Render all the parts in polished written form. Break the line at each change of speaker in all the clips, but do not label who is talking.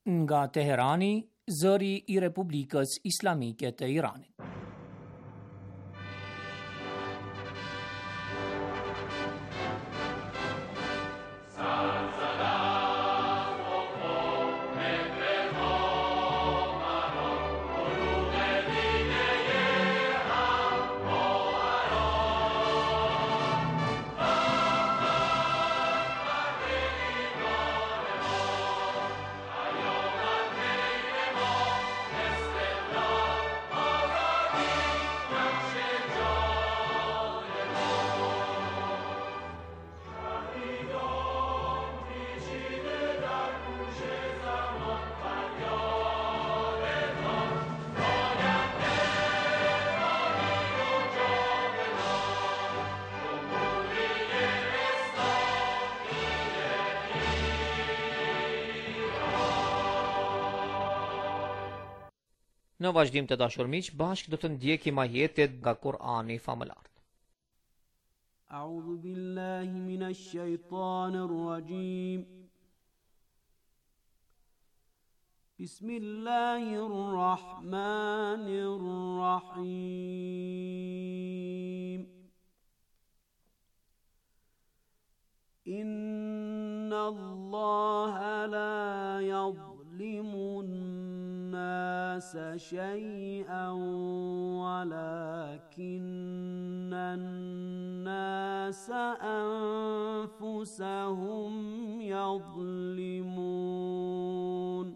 Nga Teherani, zëri I Republikës Islamike të Iranit. Në vazhdim të dashur miq, bashkë do të ndjekim ajetet nga Kur'ani famëlar.
A'udhu billahi minash shaitanir rajim. Bismillahir rahmanir rahim. Inna Allaha la yadhlimu الناس شيئا ولكن الناس أنفسهم يظلمون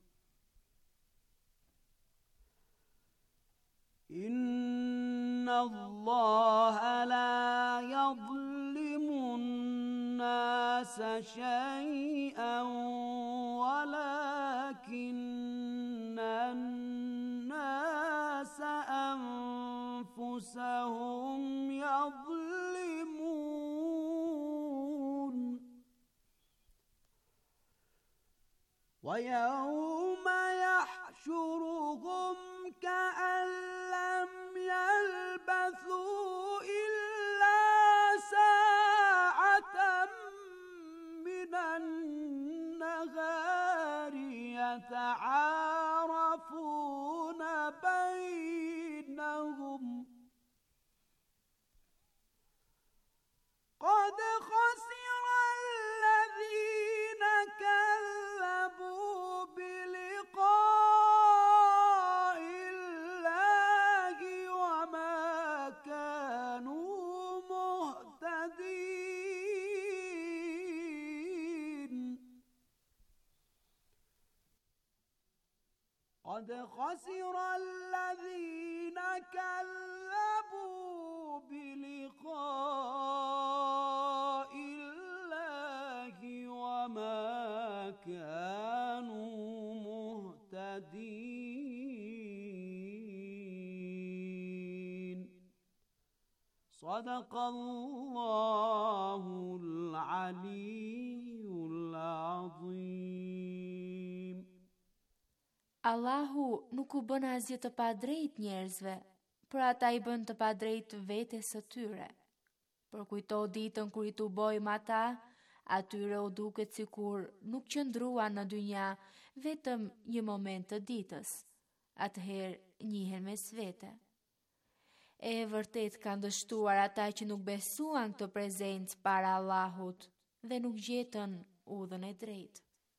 إن الله لا يظلم الناس شيئا ولكن الناس أنفسهم يظلمون ويوم يحشرهم كأن لم يلبثوا إلا ساعة من النهار يتعارفون بينهم قد خسر الذين كذبوا بلقاء الله وما كانوا مهتدين قد خسر الذين كذبوا بلقاء الله وما كانوا مهتدين صدق الله العلي العظيم.
Allahu nuk u bën asgjë të padrejt njerëzve, por ata I bën të padrejt vetes së tyre. Për kujto ditën kur I tubojmë ata, atyre u duket sikur nuk qëndruan në dynja vetëm një moment të ditës. Atëherë njihen mes vete. E vërtet kanë dështuar ata që nuk besuan këtë prezencë para Allahut dhe nuk gjetën udhën e drejtë.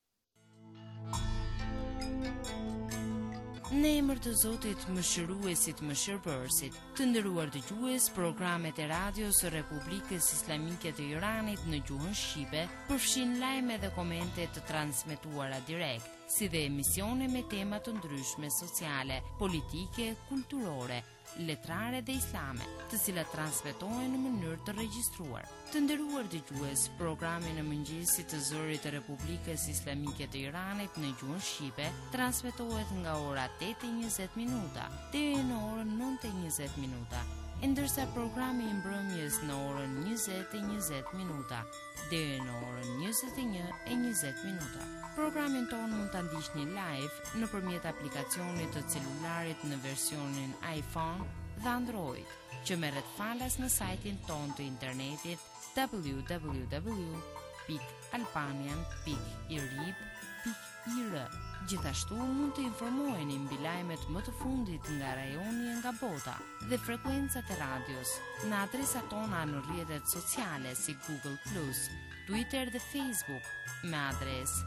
Në emër të Zotit Mëshiruesit Mëshirbërësit, të nderuar dëgjues, programet e radios së Republikës Islamike të Iranit në gjuhën shqipe përfshin lajme dhe komente të transmetuara direkt, si dhe emisione me tema të ndryshme sociale, politike, kulturore, letrare dhe islame, të cilat transmetohen në mënyrë të regjistruar. Të nderuar dëgjues, programi në mëngjesit të zërit të Republikës Islamike të Iranit në gjuhën shqipe transmetohet nga ora 8:20 deri në orën 9:20, ndërsa programi I mbrëmjes në orën 20:20 deri në orën 21:20. Programin tonë mund ta ndiqni live nëpërmjet aplikacionit të celularit në versionin iPhone dhe Android, që merret falas në sajtin tonë të internetit www.albanian.irib radio.ir. Gjithashtu mund të informoheni mbi lajmet më të fundit nga rajoni e nga bota dhe frekuencat e radios në adresat tona në rrjetet sociale si Google+, Twitter dhe Facebook me adresë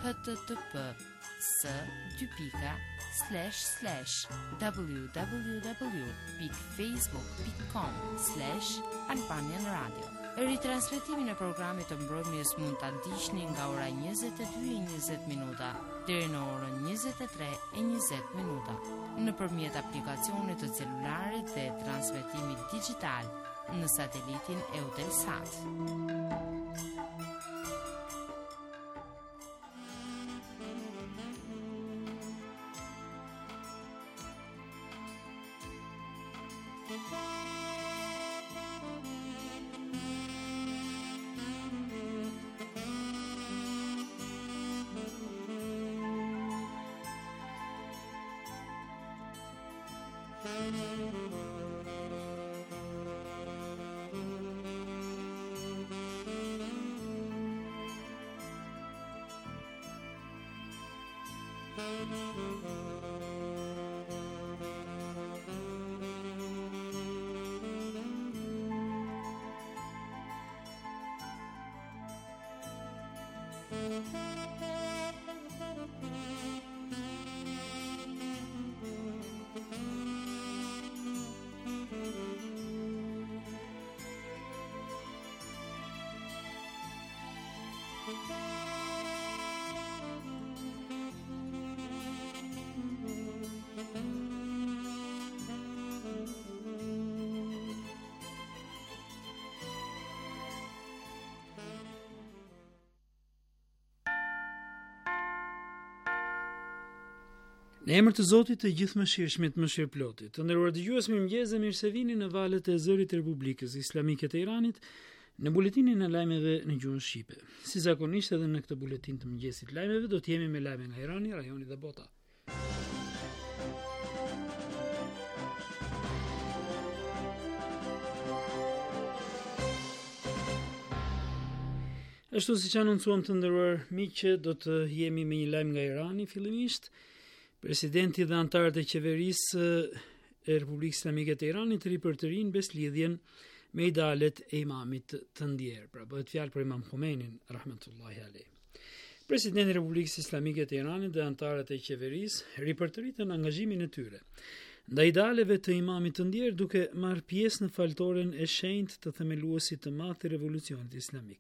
http://www.facebook.com/Albanian Radio. Ritransmetimin e programit të mbrëmjes mund ta ndiqni nga ora 22:20 deri në orën 23:20 nëpërmjet aplikacionit të celularit dhe transmetimit digjital në satelitin Eutelsat.
Në emër të Zotit të gjithëmëshirshmit, mëshirëplotit, të nderuar dëgjues, mirëmëngjes dhe mirë se vini në valët e Zërit të Republikës Islamike të Iranit në buletinin e lajmeve në gjuhën shqipe. Si zakonisht edhe në këtë buletin të mëngjesit lajmeve do të jemi me lajme nga Irani, rajoni dhe bota. Ashtu siç anoncuam të nderuar miqë, do të jemi me një lajm nga Irani fillimisht. Presidenti dhe antarët e qeverisë e Republikës Islamike të Iranit ripërtërin beslidhjen me idealet e imamit të ndjerë. Pra bëhet fjalë për Imam Khomeinin, rahmetullahi alejh. Presidenti i Republikës Islamike të Iranit dhe antarët e qeverisë ripërtëritën angazhimin e tyre ndaj idealeve të imamit të ndjerë duke marrë pjesë në faltoren e shenjtë të themeluesit të madh të revolucionit islamik.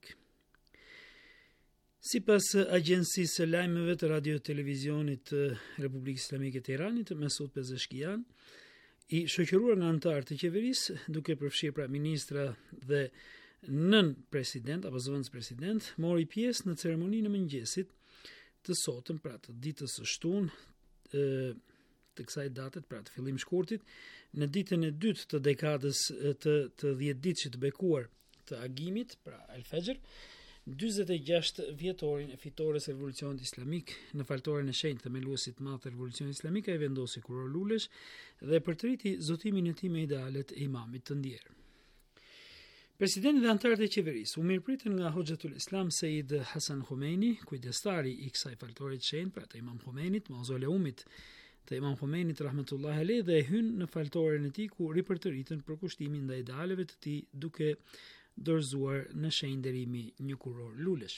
Sipas agjencisë së lajmeve të radio-televizionit të Republikës Islamike të Iranit, Mesut Pezeshkian, i shoqëruar nga antarë të qeverisë, duke përfshirë pra ministra dhe nën president apo zëvendës president, mori pjesë në ceremoninë e mëngjesit të sotëm, pra të ditës së shtunë të kësaj date, pra të fillim shkurtit, në ditën e dytë të dekadës të 10 ditësh të bekuar të agimit, pra El-Fajr, 46 vjetorin e fitores e revolucionit islamik në faltoren e shenjtë themeluesit madh të revolucionit islamik, ai vendosi kuror lulesh dhe përtriti zotimin e tij me idealet e imamit të ndjerë. Presidenti dhe antarët e qeverisë u mirëpritën nga Hoxhatul Islam Sejid Hasan Khomeini, kujdestari i kësaj faltore të shenjtë, pra të Imam Khomeinit, mauzoleumit të Imam Khomeinit rahmetullahi alejh, dhe hynë në faltoren e tij ku ripërtëritën për kushtimin ndaj idealeve të tij duke dorëzuar në shenjë nderimi një kuror lulesh.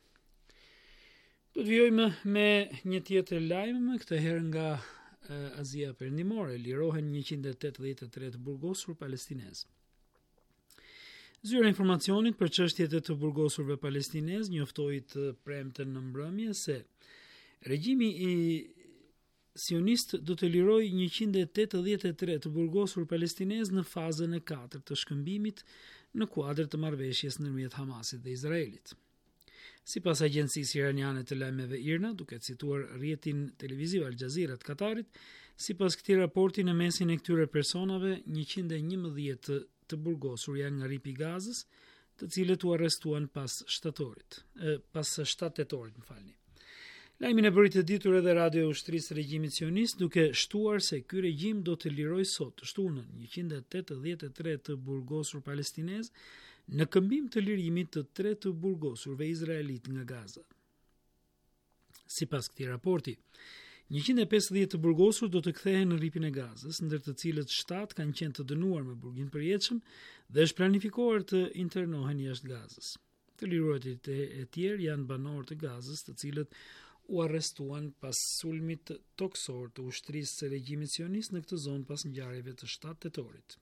Do të vijojmë me një tjetër lajm, këtë herë nga Azia Perëndimore. Lirohen 183 burgosur palestinez. Zyra e informacionit për çështjet e të burgosurve palestinez njoftoi të premten në mbrëmje se regjimi i sionist do të lirojë 183 të burgosur palestinez në fazën e 4 të shkëmbimit në kuadër të marrëveshjes ndërmjet Hamasit dhe Izraelit. Sipas agjencisë iraniane të lajmeve IRNA, duke cituar rrjetin televiziv Al Jazeera të Katarit, sipas këtij raporti në mesin e këtyre personave 111 të burgosur janë nga ripi i Gazës, të cilët u arrestuan pas 7 tetorit, Lajmin e bëri të ditur edhe radio e ushtrisë regjimit sionist, duke shtuar se ky regjim do të lirojë sot shtunën 183 të burgosur palestinez në këmbim të lirimit të 3 të burgosurve izraelit nga Gaza. Sipas këtij raporti, 150 të burgosur do të kthehen në rripin e Gazës, ndër të cilët 7 kanë qenë të dënuar me burgim përjetshëm dhe është planifikuar të internohen jashtë Gazës. Të liruarit e tjerë janë banorë të Gazës, të cilët u arrestuan pas sulmit toksor të ushtrisë së regjimit sionist në këtë zonë pas ngjarjeve të 7 tetorit.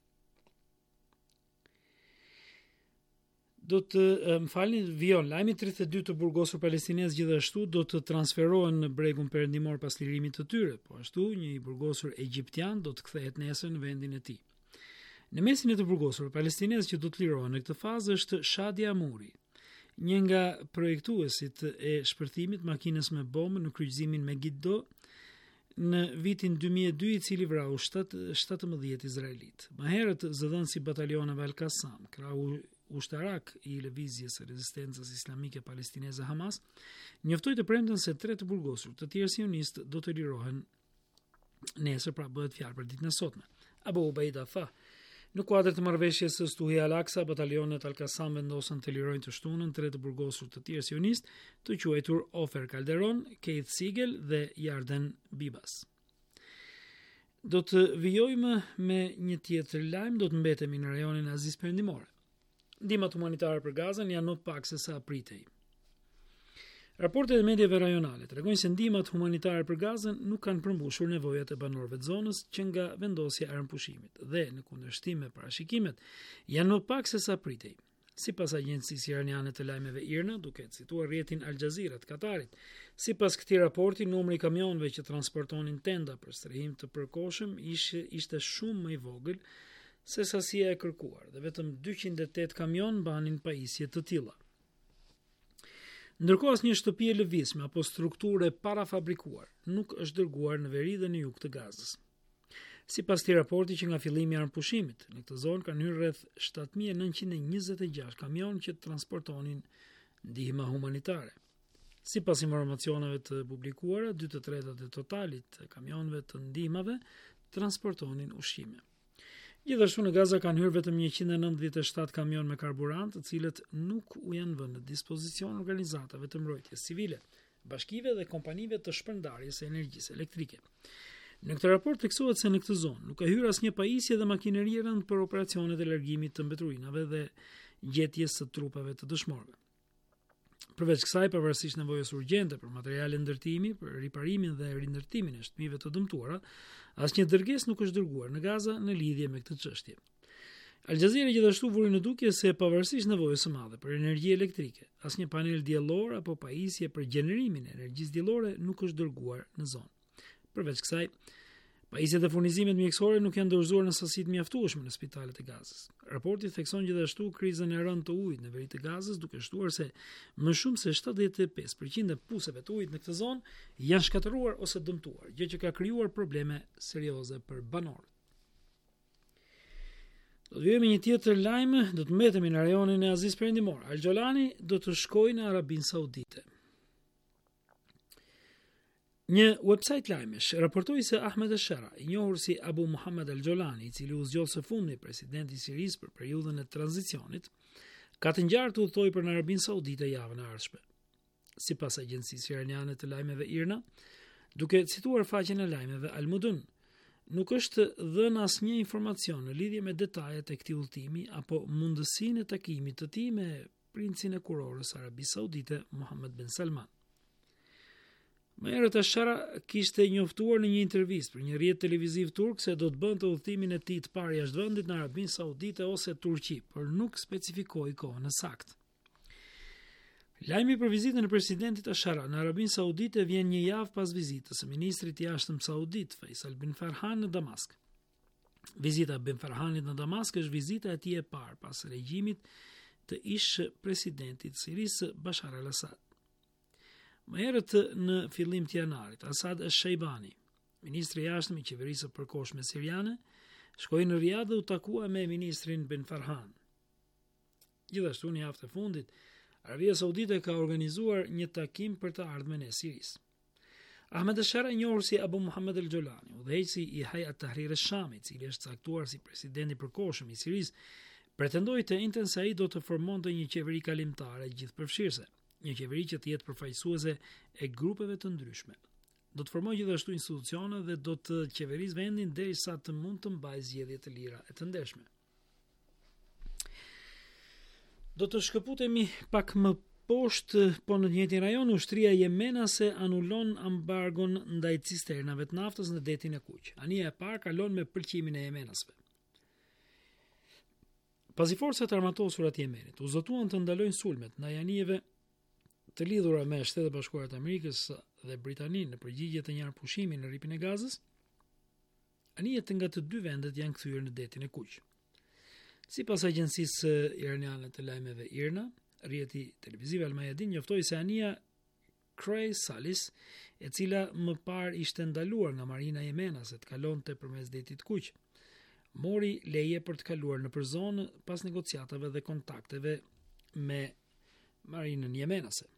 Do të vijon lajmi 32 të burgosur palestinezë gjithashtu do të transferohen në bregun perëndimor pas lirimit të tyre, po ashtu një i burgosur egjiptian do të kthehet nesër në vendin e tij. Në mesin e të burgosur palestinezë që do të lirohen në këtë fazë është Shadi Amuri, një nga projektuesit e shpërthimit makinës me bombë në kryqëzimin me Giddo në vitin 2002, i cili vrau 17 izraelit. Më herët zëdhënësi batalioneve Al-Qassam, krau ushtarak i lëvizjes së rezistencës islamike palestineze Hamas, njoftoi të premten se 3 të burgosur të tjerë sionistë do të lirohen nesër, pra bëhet fjalë për ditën e sotme. Abu Ubaida tha, në kuadër të marrëveshjes së Stuhi Al-Aqsa, batalionet Al-Qassam vendosën të lirojnë të shtunën 3 të burgosur të tjerë sionistë, të quajtur Ofer Calderon, Keith Siegel dhe Yarden Bibas. Do të vijojmë me një tjetër lajm, do të mbetemi në rajonin Azis Perëndimore. Ndihmat humanitare për Gazën janë më të pak se sa pritej. Raportet e mediave rajonale tregojnë se ndihmat humanitare për Gazën nuk kanë përmbushur nevojat e banorëve të zonës që nga vendosja e armëpushimit dhe në kundërshtim me parashikimet janë më pak se sa pritej. Sipas agjencisë iraniane të lajmeve IRNA, duke cituar rrjetin Al Jazeera të Katarit, sipas këtij raporti, numri i kamionëve që transportonin tenda për strehim të përkohshëm ishte shumë më i vogël se sasia e kërkuar dhe vetëm 208 kamion mbanin pajisje të tilla. Ndërkohë asnjë shtëpi e lëvizshme apo strukturë parafabrikuar nuk është dërguar në veri dhe në jug të Gazës. Sipas këtij raporti, që nga fillimi i armëpushimit në këtë zonë kanë hyrë rreth 7926 kamion që transportonin ndihma humanitare. Sipas informacioneve të publikuara, 2/3 e totalit të kamionëve të ndihmave transportonin ushqime. Gjithashtu në Gaza kanë hyrë vetëm 197 kamion me karburant, të cilët nuk u janë vënë në dispozicion organizatave të mbrojtjes civile, bashkive dhe kompanive të shpërndarjes së energjisë elektrike. Në këtë raport theksohet se në këtë zonë nuk ka hyrë asnjë pajisje dhe makineri rënd për operacionet e largimit të mbeturinave dhe gjetjes së trupave të dëshmorëve. Përveç kësaj, pavarësisht nevojës urgjente për materiale ndërtimi, për riparimin dhe rindërtimin e shtëpive të dëmtuara, asnjë dërgesë nuk është dërguar në Gaza në lidhje me këtë çështje. Al Jazeera gjithashtu vuri në dukje se pavarësisht nevojës së madhe për energji elektrike, asnjë panel diellor apo pajisje për gjenerimin e energjisë diellore nuk është dërguar në zonë. Përveç kësaj, pajisjet e furnizimit mjekësore nuk janë dorëzuar në sasi të mjaftueshme në spitalet e Gazës. Raporti thekson gjithashtu krizën e rëndë të ujit në veri të Gazës, duke shtuar se më shumë se 75% e puseve të ujit në këtë zonë janë shkatëruar ose dëmtuar, gjë që ka krijuar probleme serioze për banorët. Do të vijmë një tjetër lajm, do të mbetemi në rajonin e Azis Perëndimor. Al Jolani do të shkojë në Arabinë Saudite. Një website lajmesh raportoi se Ahmed al-Shara, i njohur si Abu Muhammad al-Jolani, i cili u zgjodh së fundmi presidenti i Sirisë për periudhën e tranzicionit, ka të ngjarë të udhtojë për në Arabinë Saudite javën e ardhshme. Sipas agjencisë iraniane të lajmeve IRNA, duke cituar faqen e lajmeve Al-Mudun, nuk është dhënë asnjë informacion në lidhje me detajet e këtij udhëtimi apo mundësinë e takimit të tij me princin e kurorës së Arabisë Saudite, Mohammed bin Salman. Më herët al-Shara kishte njoftuar në një intervistë për një rrjet televiziv turk se do të bënte udhëtimin e tij të parë jashtë vendit në Arabinë Saudite ose Turqi, por nuk specifikoi kohën e saktë. Lajmi për vizitën e presidentit al-Shara në Arabinë Saudite vjen një javë pas vizitës së ministrit i jashtëm saudit Faisal bin Farhan në Damask. Vizita e bin Farhanit në Damask është vizita e tij e parë pas regjimit të ish presidentit Sirisë Bashar al-Assad. Më herët në fillim të janarit, Asad al-Shaybani, ministri i jashtëm i qeverisë së përkohshme siriane, shkoi në Riyadh dhe u takua me ministrin bin Farhan. Gjithashtu në javën e fundit, Arabia Saudite ka organizuar një takim për të ardhmen e Sirisë. Ahmed al-Shara, i njohur si Abu Muhammad al-Jolani, udhëheqësi i Hayat Tahrir al-Sham, i cili është caktuar si presidenti i përkohshëm i Sirisë, pretendoi të njëjtën se ai do të formonte një qeveri kalimtare gjithëpërfshirëse. një qeveri që të jetë përfaqësuese e grupeve të ndryshme. Do të formojë gjithashtu institucione dhe do të qeverisë vendin derisa të mund të mbajë zgjedhje të lira e të ndershme. Do të shkëputemi pak më poshtë, po në të njëjtin rajon, ushtria jemenase anullon ambargon ndaj cisternave të naftës në detin e Kuq. Anija e parë kalon me pëlqimin e jemenasve. Pasi forcat armatosura të Jemenit u zotuan të ndalojnë sulmet ndaj anijeve të lidhura me Shtetet Bashkuara të Amerikës dhe Britaninë në përgjigje të një arpushimi në rripin e Gazës, anijet nga të dy vendet janë kthyer në detin e Kuq. Sipas agjencisë iraniane të lajmeve IRNA, rrjeti televiziv Al Mayadin njoftoi se anija Cray Salis, e cila më parë ishte ndaluar nga marina jemenase të kalonte përmes detit Kuq, mori leje për të kaluar nëpër zonë pas negociatave dhe kontakteve me marinën jemenase.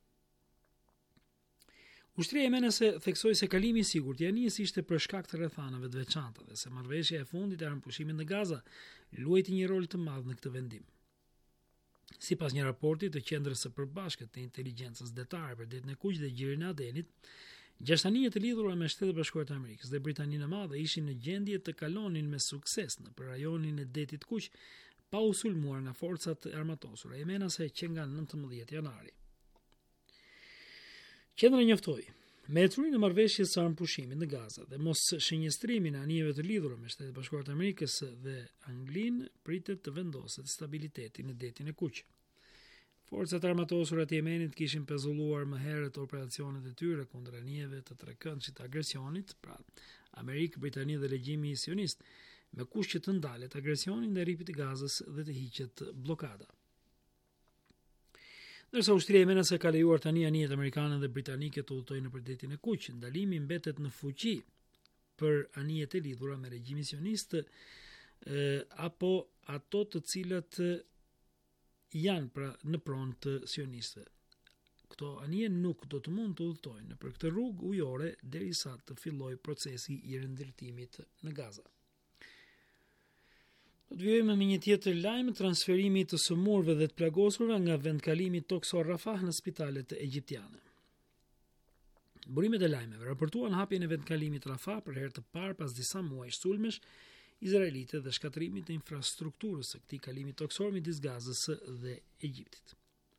Ushtria jemenase theksoi se kalimi i sigurt i anijës ishte për shkak të rrethanave të veçanta dhe se marrëveshja e fundit e armpushimit në Gaza luajti një rol të madh në këtë vendim. Sipas një raporti të Qendrës së Përbashkët të Inteligjencës Detare për detin e Kuq dhe gjirin e Adenit, 6 anije të lidhura me Shtetet Bashkuara të Amerikës dhe Britaninë e Madhe ishin në gjendje të kalonin me sukses në rajonin e detit Kuq pa u sulmuar nga forcat armatosura jemenase që nga 19 janari. Qendra njoftoi me ecurinë e marrëveshjes së armpushimit në Gaza dhe mos shënjestrimin e anijeve të lidhura me Shtetet Bashkuara të Amerikës dhe Anglinë, pritet të vendoset stabiliteti në detin e Kuq. Forcat armatosura të Jemenit kishin pezulluar më herët operacionet e tyre kundër anijeve të trekëndshit agresionit, pra Amerikë, Britani dhe regjimi sionist, me kusht që të ndalet agresionin ndaj rripit të Gazës dhe të hiqet blokada. Ndërsa ushtria jemenase ka lejuar tani anijet amerikane dhe britanike të udhtojnë nëpër detin e Kuq, ndalimi mbetet në fuqi për anijet e lidhura me regjimin sionist apo ato të cilat janë pra në pronë të sionistëve. Këto anije nuk do të mund të udhtojnë nëpër këtë rrugë ujore derisa të fillojë procesi i rindërtimit në Gaza. Do të vijojmë me një tjetër lajm, transferimi të sëmurëve dhe të plagosurve nga vendkalimi Toksor Rafah në spitalet egjiptiane. Burimet e lajmeve raportuan hapjen e vendkalimit Rafah për herë të parë pas disa muajsh sulmesh izraelite dhe shkatërimit të infrastrukturës së këtij kalimi toksor midis Gazës dhe Egjiptit.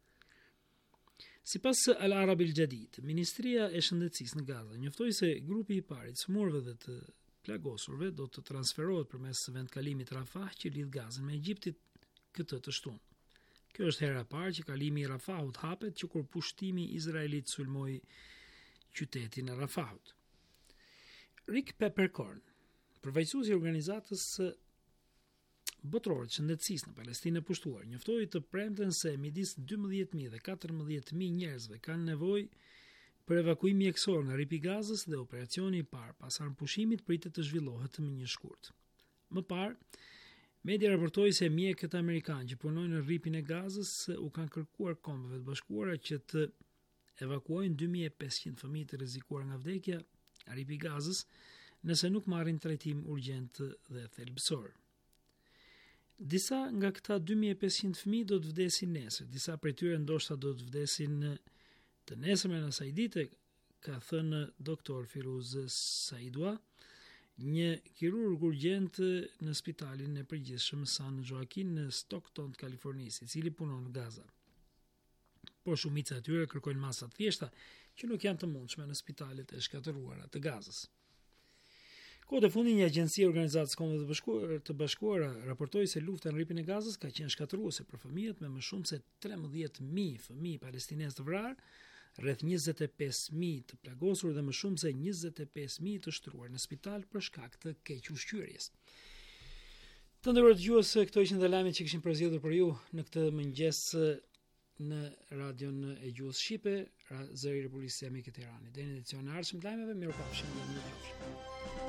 Sipas Al Arab El Jadid, Ministria e Shëndetësisë në Gaza njoftoi se grupi i parë i sëmurëve dhe të plagosurve do të transferohet përmes vendkalimit Rafah që lidh Gazën me Egjiptin këtë të shtunë. Kjo është hera e parë që kalimi i Rafahut hapet që kur pushtimi izraelit sulmoi qytetin e Rafahut. Rick Peppercorn, përfaqësuesi i organizatës botërore të shëndetësisë në Palestinë e pushtuar, njoftoi të premten se midis 12.000 dhe 14.000 njerëzve kanë nevojë për evakuim mjekësor nga rripi i Gazës dhe operacioni i parë pas armpushimit pritet të zhvillohet më një shkurt. Më parë, media raportoi se mjekët amerikanë që punojnë në rripin e Gazës u kanë kërkuar Kombeve të Bashkuara që të evakuojnë 2500 fëmijë të rrezikuar nga vdekja nga rripi i Gazës nëse nuk marrin trajtim urgjent dhe thelbësor. Disa nga këta 2500 fëmijë do të vdesin nesër, disa prej tyre ndoshta do të vdesin të nesërmen asaj dite, ka thënë doktor Firuz Saidua, një kirurg urgjent në spitalin e përgjithshëm San Joaquin në Stockton të Kalifornisë, i cili punon në Gaza. Por shumica e tyre kërkojnë masa të thjeshta që nuk janë të mundshme në spitalet e shkatëruara të Gazës. Kohët e fundit një agjenci e Organizatës Kombeve të Bashkuara raportoi se lufta në rripin e Gazës ka qenë shkatërruese për fëmijët me më shumë se 13.000 fëmijë palestinesë të vrarë, rreth 25.000 të plagosur dhe më shumë se 25.000 të shtruar në spital për shkak të keq ushqyerjes. Të nderuar dëgjues, këto ishin dhe lajmet që kishim përzgjedhur për ju në këtë mëngjes në radion e Gjuhës Shqipe, zëri i Republikës Islamike të Iranit. Deri në edicionin e ardhshëm të lajmeve, mirupafshim dhe mirënjohje.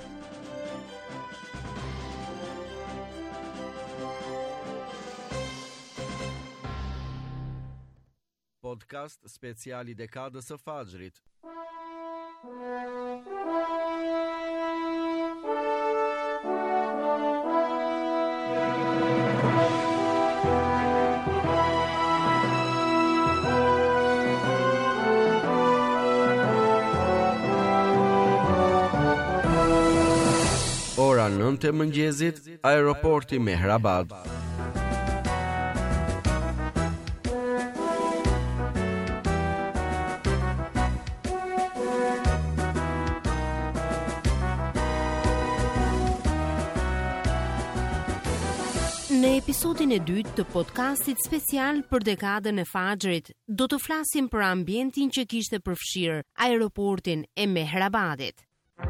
Podcast speciali dekadës së Fajrit. 9 mëngjesit, aeroporti Mehrabad.
Në episodin e dytë të podcastit special për dekadën e Fajrit, do të flasim për ambientin që kishte përfshirë aeroportin e Mehrabadit.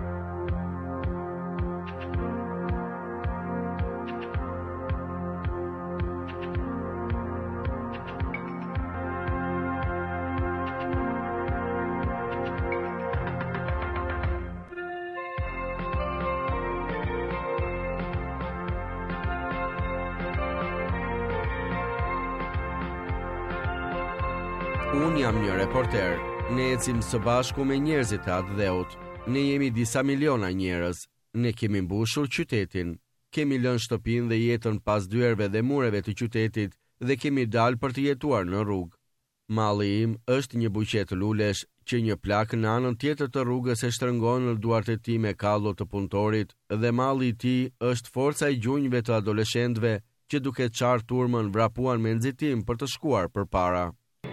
Unë jam një reporter, ne ecim së bashku me njerëzit e atë dheut. Ne jemi disa miliona njerëz, ne kemi mbushur qytetin, kemi lënë shtëpinë dhe jetën pas dyerve dhe mureve të qytetit dhe kemi dalë për të jetuar në rrugë. Malli im është një buqet lulesh që një plak në anën tjetër të rrugës e shtrëngon në duart e tij me kallo të punëtorit dhe malli i tij është forca e gjunjëve të adoleshentëve që duke çarë turmën vrapuan me nxitim për të shkuar përpara.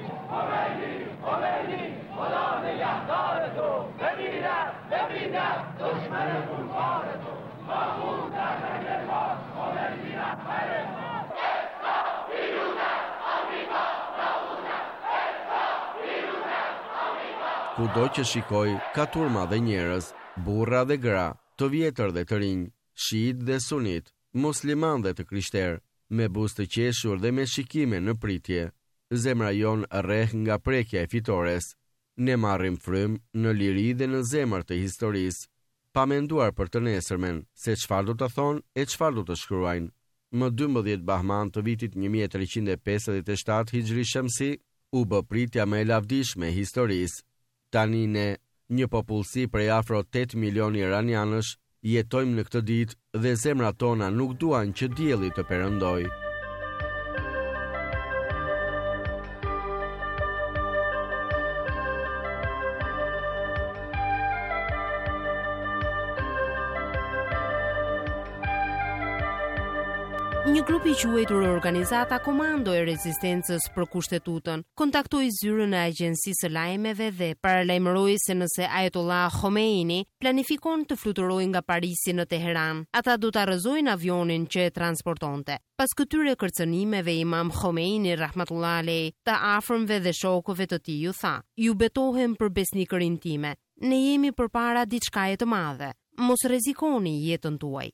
Kudo që shikoj, ka turma dhe njerëz, burra dhe gra, të vjetër dhe të rinj, shiit dhe sunit, musliman dhe të krishterë, me buzë të qeshur dhe me shikime në pritje. Zemra jon rreh nga prekja e fitores. Ne marrim frym në liri dhe në zemër të historisë, pa menduar për të nesërmen, se çfarë do të thonë e çfarë do të shkruajnë. Më 12 Bahman të vitit 1357 Hijri Shamsi, u bë pritja më e lavdishme e historisë. Tani ne, një popullsi prej afro 8 milion iranianësh, jetojmë në këtë ditë dhe zemrat tona nuk duan që dielli të perëndojë.
Një grup i quajtur Organizata Komando e Rezistencës për Kushtetutën kontaktoi zyrën e Agjencisë së Lajmeve dhe paralajmëroi se nëse Ayatollah Khomeini planifikon të fluturojë nga Parisi në Teheran, ata do ta rrëzojnë avionin që e transportonte. Pas këtyre kërcënimeve, Imam Khomeini rahmatullah alej, të afërmve dhe shokëve të tij ju tha: "Ju betohem për besnikërinë time. Ne jemi përpara diçkaje të madhe. Mos rrezikoni jetën tuaj."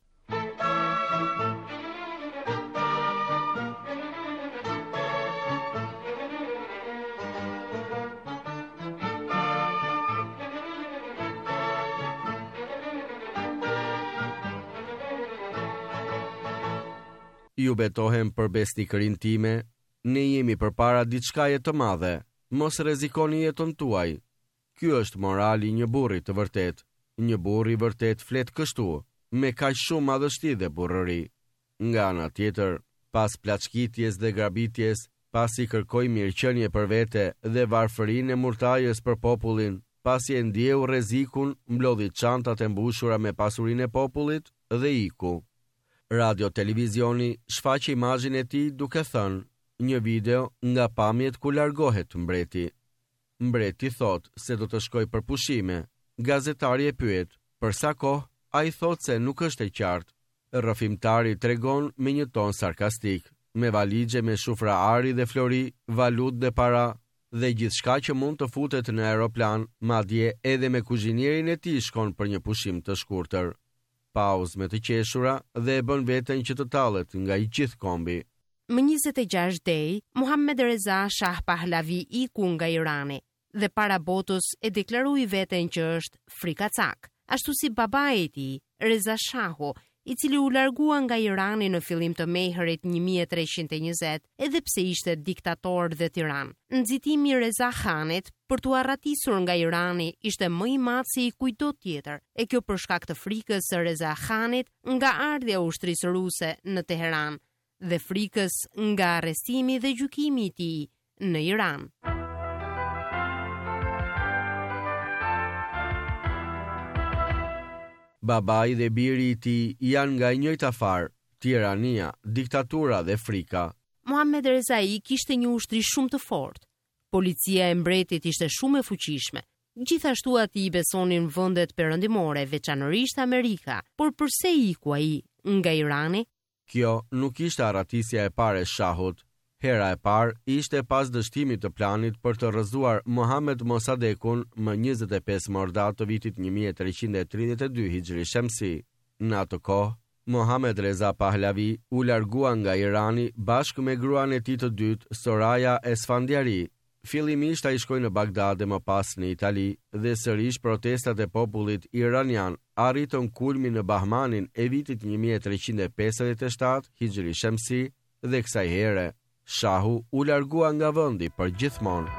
Ju betohem për besnikërinë time, ne jemi përpara diçkaje të madhe, mos rrezikoni jetën tuaj. Ky është morali një burri të vërtet. Një burr i vërtet flet kështu, me kaq shumë madhështi dhe burrëri. Nga ana tjetër, pas plaçkitjes dhe grabitjes, pasi kërkoi mirëqenie për vete dhe varfërinë e murtajës për popullin, pasi e ndjeu rrezikun, mblodhi çantat e mbushura me pasurinë e popullit dhe iku. Radio televizioni shfaqi imazhin e tij duke thënë, një video nga pamjet ku largohet mbreti. Mbreti thot se do të shkoj për pushime. Gazetari e pyet, për sa kohë? Ai thot se nuk është e qartë. Rrëfimtari tregon me një ton sarkastik, me valixhe me shufra ari dhe flori, valutë dhe para, dhe gjithçka që mund të futet në aeroplan, madje edhe me kuzhinierin e tij shkon për një pushim të shkurtër. Pauzë me të qeshura dhe e bën veten që të tallet nga i gjithë kombi.
Më 26 dej, Muhammed Reza Shah Pahlavi iku nga Irani dhe para botës e deklaroi veten që është frikacak, ashtu si babai i tij, Reza Shahu, i cili u largua nga Irani në fillim të mehrit 1320, edhe pse ishte diktator dhe tiran. Nxitimi i Reza Khanit për t'u arratisur nga Irani ishte më i madh se i kujdo tjetër, e kjo për shkak të frikës së Reza Khanit nga ardhja e ushtrisë ruse në Teheran dhe frikës nga arrestimi dhe gjykimi i tij në Iran.
Babai dhe biri i tij janë nga e njëjta farë, tirania, diktatura dhe frika.
Mohamed Rezai kishte një ushtri shumë të fortë. Policia e mbretit ishte shumë e fuqishme. Gjithashtu ati i besonin vendet perëndimore, veçanërisht Amerika. Por pse iku ai nga Irani?
Kjo nuk ishte arratisja e parë e shahut. Hera e parë ishte pas dështimit të planit për të rrëzuar Mohamed Mossadeghin më 25 Mordad të vitit 1332 Hijri Shamsi. Në atë kohë, Mohamed Reza Pahlavi u largua nga Irani bashkë me gruan e tij të dytë, Soraya Esfandiari. Fillimisht ai shkoi në Bagdad dhe më pas në Itali dhe sërish protestat e popullit iranian arritën kulmin në Bahmanin e vitit 1357 Hijri Shamsi dhe kësaj here shahu u largua nga vendi për gjithmonë.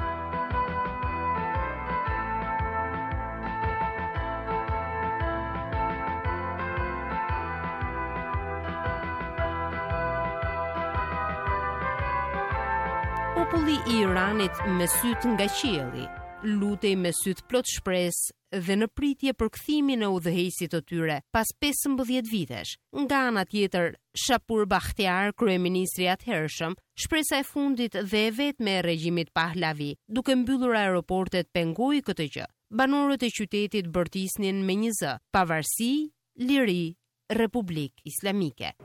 Populli i Iranit me syt nga qielli, lutej me syt plot shpresë dhe në pritje për kthimin e udhëheqësit të tyre pas 15 vitesh. Nga ana tjetër, Shapur Bakhtiar, kryeministri i atëhershëm, shpresa e fundit dhe e vetme e regjimit Pahlavi, duke mbyllur aeroportet, pengoi këtë gjë. Banorët e qytetit bërtisnin me një zë: pavarësi, liri, Republikë Islamike.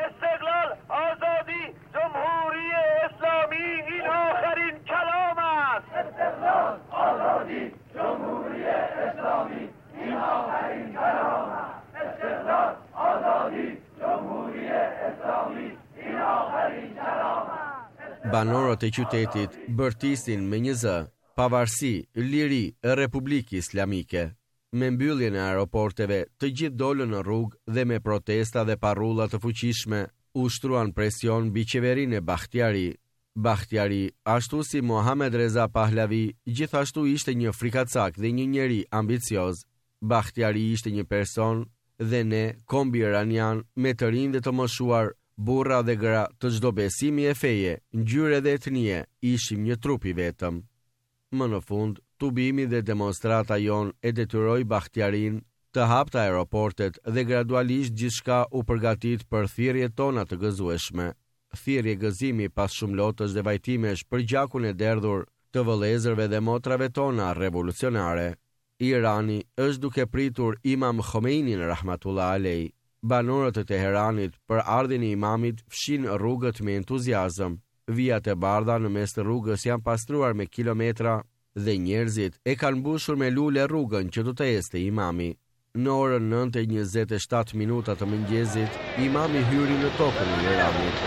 Banorët e qytetit bërtisin me një zë: pavarësi, liri, Republikë Islamike. Me mbylljen e aeroporteve, të gjithë dolën në rrugë dhe me protesta dhe parrulla të fuqishme ushtruan presion mbi qeverinë e Bakhtiari. Bakhtiari, ashtu si Mohamed Reza Pahlavi, gjithashtu ishte një frikacak dhe një njeri ambicioz. Bakhtiari ishte një person dhe ne, kombi iranian, me të rinj dhe të moshuar, burra dhe gra të çdo besimi e feje, ngjyre dhe etnie, ishim një trup i vetëm. Më në fund, tubimi dhe demonstrata jon e detyroi Bakhtiarin të hapte aeroportet dhe gradualisht gjithçka u përgatit për thirrjet tona të gëzueshme. Thirrje gëzimi pas shumë lotësh dhe vajtimesh për gjakun e derdhur të vëllezërve dhe motrave tona revolucionare. Irani është duke pritur Imam Khomeinin rahmatullah alej. Banorët e Teheranit për ardhin e imamit fshin rrugët me entuziazëm. Vijat e bardha në mes të rrugës janë pastruar me kilometra dhe njerëzit e kanë mbushur me lule rrugën që do të ecte imami. Në orën 9:27 të mëngjesit, imami hyri në tokën e Iranit.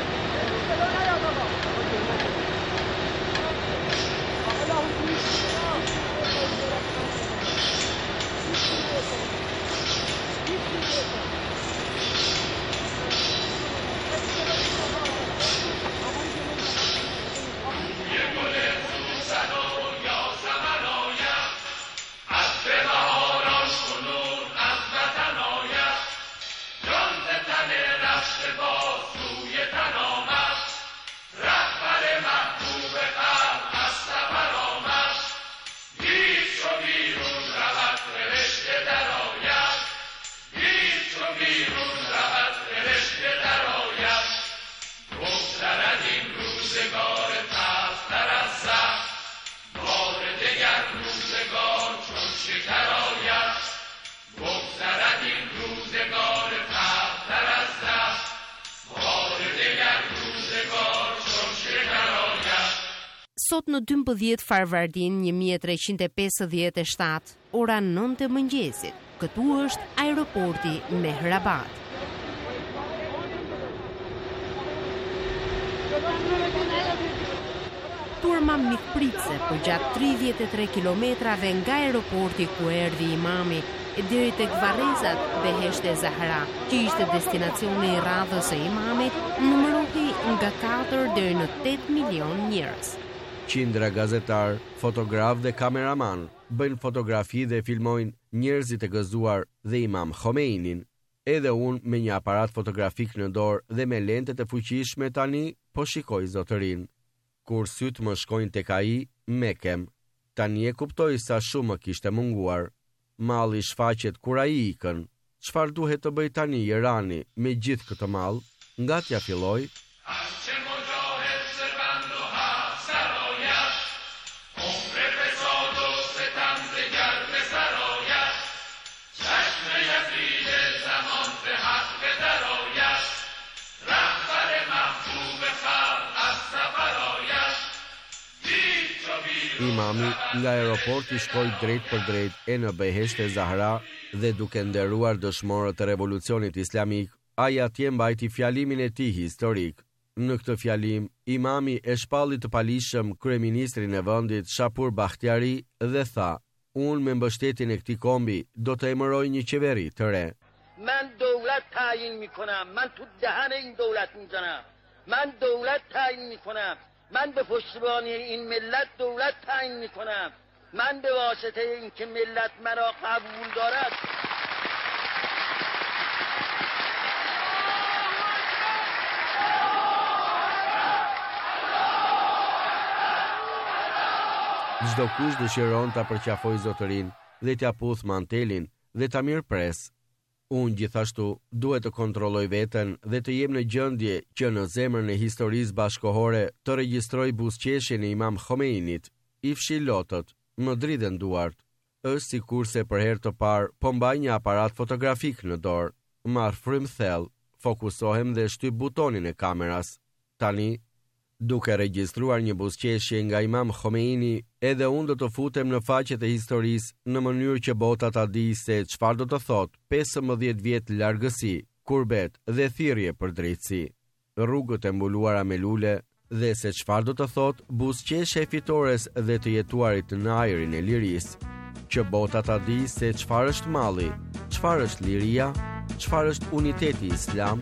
Sot në 12 Farvardin 1357, ora 9 e mëngjesit, këtu është aeroporti Mehrabad. Turma mikpritse për gjatë 33 kilometrave nga aeroporti ku erdhi imami e deri tek varrezat Beheshte Zahra, që ishte destinacioni i radhës së imamit, numërohej nga 4 deri në 8 milion njerëz.
Qindra gazetar, fotograf dhe kameraman bëjnë fotografi dhe filmojnë njerëzit e gëzuar dhe Imam Khomeinin. Edhe unë me një aparat fotografik në dorë dhe me lentet e fuqishme tani po shikoj zotërin. Kur syt më shkojnë tek ai, mekem. Tani e kuptoj sa shumë më kishte munguar. Malli shfaqet kur ai ikën. çfarë duhet të bëjë tani Irani me gjithë këtë mall, nga t'ja filloj Imami nga aeroporti shkoi drejt për drejt e në behesht e Zahra dhe duke nderuar dëshmorët e revolucionit islamik, ai atje mbajti fjalimin e tij historik. Në këtë fjalim, imami e shpalli të palishëm kryeministrin e vendit Shapur Bakhtiari dhe tha: "Unë me mbështetjen e këtij kombi do të emëroj një qeveri të re."
من دولت تعیین میکنم، من تو دهن این دولت میزنم، من دولت تعیین میکنم، من به پشتیبانی این ملت دولت تعیین میکنم، من به واسطه اینکه ملت مرا قبول دارد
Çdo kush dëshiron ta përqafojë zotërin dhe t'ia puth mantelin dhe ta mirëpres. Unë gjithashtu duhet të kontrolloj veten dhe të jem në gjendje që në zemrën e historisë bashkohore të regjistroj buzëqeshjen e Imam Khomeinit, i fshi lotët, më dridhen duart. Është sikurse për herë të parë po mbaj një aparat fotografik në dorë. Marr frym thellë, fokusohem dhe shtyp butonin e kameras. Tani, duke regjistruar një buzëqeshje nga Imam Khomeini, edhe unë do të futem në faqet e historisë në mënyrë që bota ta di se çfarë do të thotë 15 vjet largësi, kurbet dhe thirrje për drejtësi, rrugët e mbuluara me lule dhe se çfarë do të thotë buzëqeshja e fitores dhe të jetuarit në ajrin e lirisë, që bota ta di se çfarë është malli, çfarë është liria, çfarë është uniteti islam.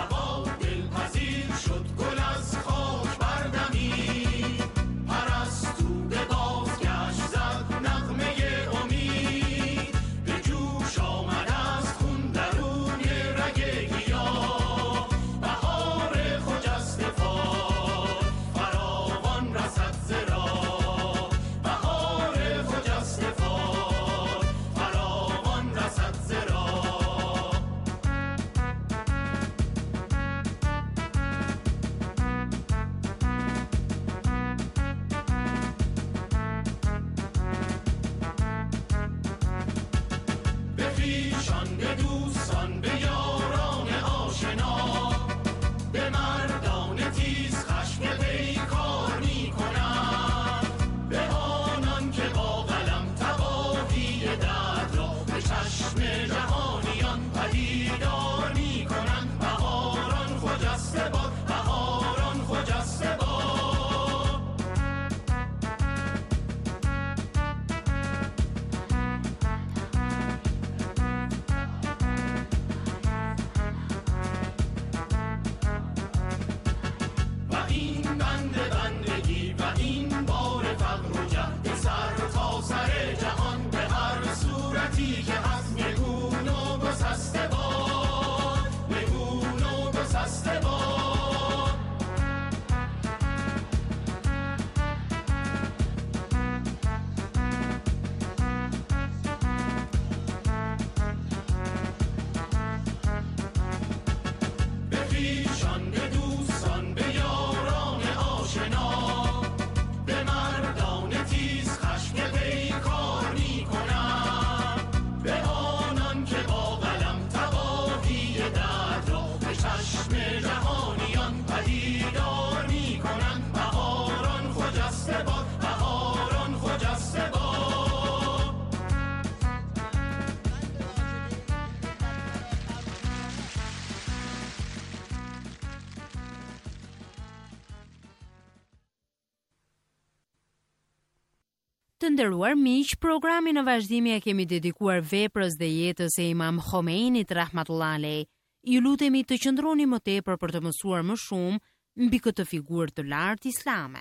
Të nderuar miq, programin në vazhdimi e kemi dedikuar veprës dhe jetës e Imam Khomeinit rahmatullah alej. Ju lutemi të qëndroni më tepër për të mësuar më shumë mbi këtë figurë të lartë islame.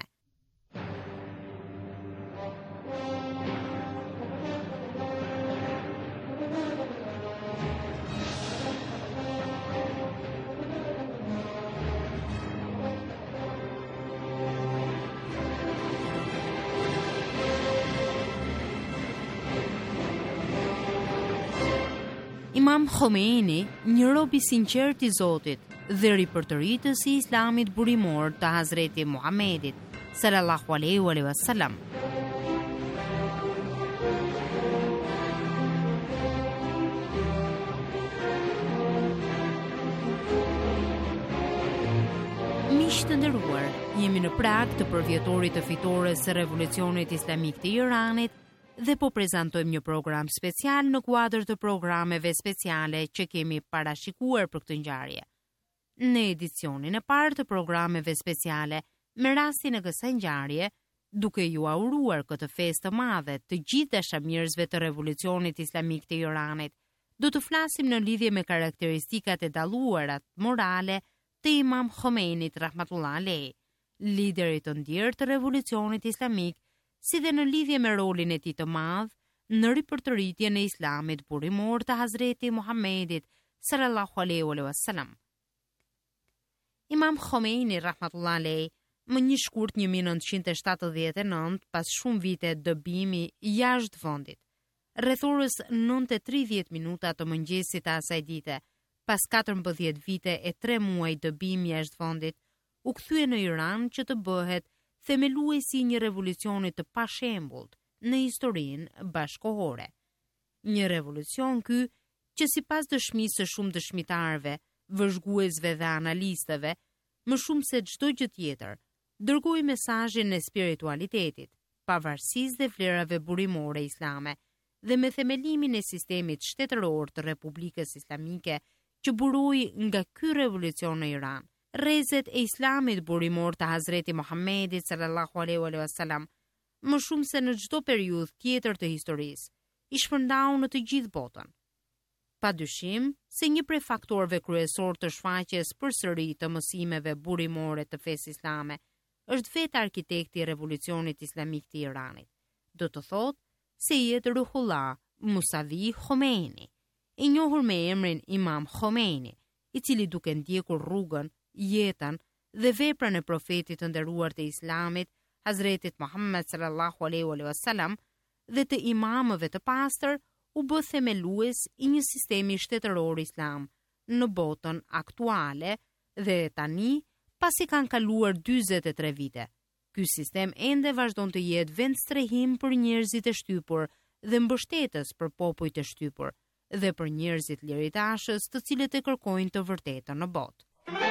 Imam Khomeini, një rob I sinqert I Zotit dhe ripërtëritës I Islamit burimor të Hazreti Muhammedit sallallahu alaihi wasallam. Miq të nderuar, jemi në prag të përvjetorit të fitores së revolucionit islamik të Iranit dhe po prezantojmë një program special në kuadër të programeve speciale që kemi parashikuar për këtë ngjarje. Në edicionin e parë të programeve speciale, me rastin e kësaj ngjarje, duke ju auruar këtë festë të madhe të gjithë dashamirësve të revolucionit islamik të Iranit, do të flasim në lidhje me karakteristikat e dalluara morale të Imam Khomeinit rahmatullah alejh, liderit të ndjerë të revolucionit islamik, si dhe në lidhje me rolin e tij të madh në ripërtëritjen e Islamit burimor të Hazreti Muhammedit sallallahu alaihi wasallam. Imam Khomeini rahmatullah alejh, më një shkurt 1979, pas shumë vite dëbimi jashtë vendit, rreth orës 9:30 minuta të mëngjesit të asaj dite, pas 14 vite e 3 muaj dëbimi jashtë vendit, u kthye në Iran që të bëhet themeluesi I një revolucioni të pashembullt në historinë bashkëkohore. Një revolucion ky që sipas dëshmisë së shumë dëshmitarëve, vëzhguesve dhe analistëve, më shumë se çdo gjë tjetër, dërgoi mesazhin e spiritualitetit, pavarësisë dhe vlerave burimore islame, dhe me themelimin e sistemit shtetëror të Republikës Islamike që buroi nga ky revolucion në Iran. Rrezet e Islamit burimor të Hazreti Muhammedit sallallahu alaihi wasallam, më shumë se në çdo periudhë tjetër të historisë, I shpërndau në të gjithë botën. Padyshim se një prej faktorëve kryesor të shfaqjes përsëri të mësimeve burimore të fesë islame është vetë arkitekti I revolucionit islamik të Iranit. Do të thotë Sejed Ruhollah Musavi Khomeini, I njohur me emrin Imam Khomeini, I cili duke ndjekur rrugën, jetën dhe veprën e profetit të nderuar të Islamit, Hazretit Muhammed sallallahu alaihi wasallam, dhe të imamëve të pastër, u bë themelues I një sistemi shtetëror islam në botën aktuale dhe tani, pasi kanë kaluar 43 vite. Ky sistem ende vazhdon të jetë vend strehim për njerëzit e shtypur dhe mbështetës për popujt e shtypur dhe për njerëzit liritashës të cilët e kërkojnë të vërtetën në botë.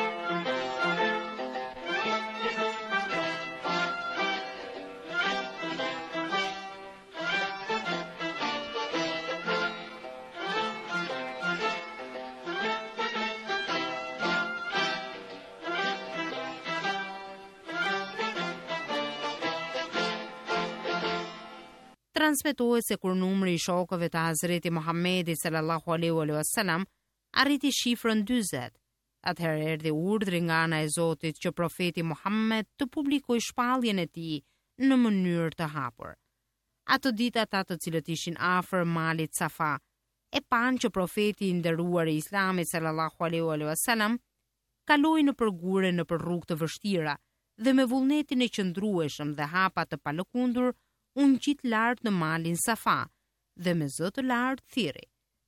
Transmetohet se kur numri I shokëve të Hazreti Muhammedit sallallahu alaihi wasallam arriti shifrën 40, atëherë erdhi urdhri nga ana e Zotit që profeti Muhammed të publikojë shpalljen e tij në mënyrë të hapur. Atë ditë ata të cilët ishin afër malit Safa e panë që profeti I nderuar I Islamit sallallahu alaihi wasallam kaloi në përgure në për rrugë të vështira dhe me vullnetin e qëndrueshëm dhe hapa të palëkundur unë qitë lartë në malin Safa dhe me zë të lartë thiri.